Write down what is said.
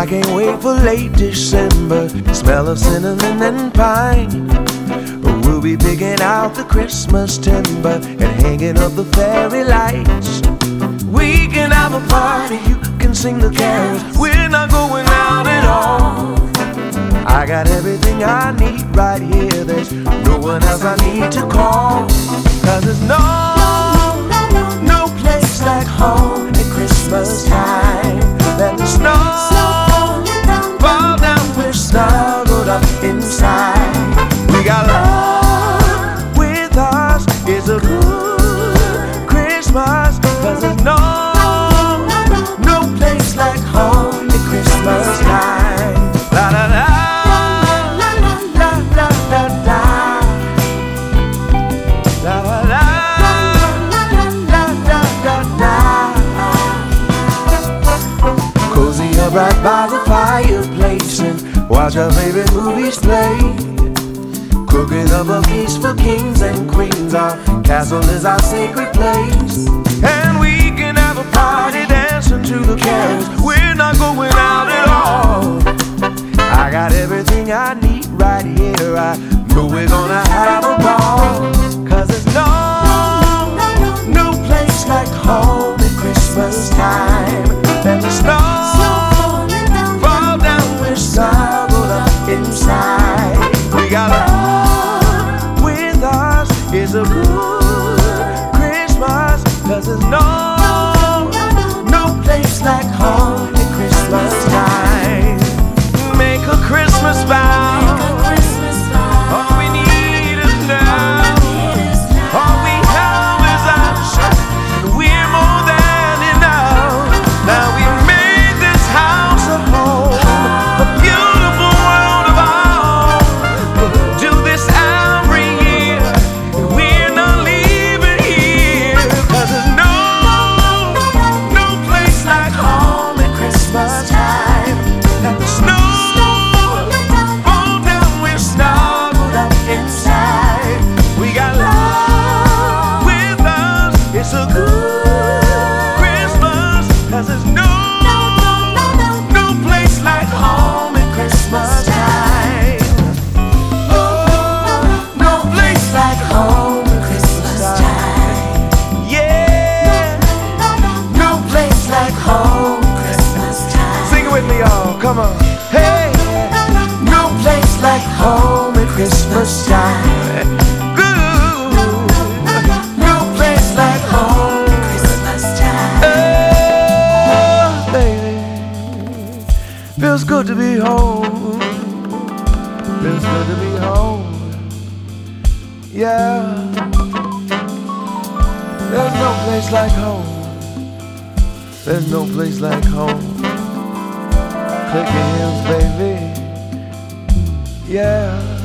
I can't wait for late December, smell of cinnamon and pine. We'll be picking out the Christmas timber and hanging up the fairy lights. We can have a party, you can sing the carols. We're not going out at all. I got everything I need right here. There's no one else I need to call. 'Cause there's no place like home at Christmas time. Let the snow fall down, we're snuggled up inside. We got love with us, it's a good Christmas. 'Cause there's no place like home at Christmas time. La la la. Right by the fireplace and watch our favorite movies play. Cooking up a feast for kings and queens. Our castle is our sacred place. And we can have a party dancing to the carols. We're not going out at all. I got everything I need right here. I know we're gonna have a ball. 'Cause there's no place like home at Christmas time. And the snow snuggled up inside. We got love with us, it's a good Christmas. 'Cause there's no place like home at Christmas time. Make a Christmas vow. All we need is now. All we have is us, and we're more than enough. Now we made this house a home. Come on, hey! No place like home at Christmas time. Good. No place like home at Christmas time. Oh, baby, feels good to be home. Feels good to be home. Yeah. There's no place like home. There's no place like home. Click your heels, baby. Yeah.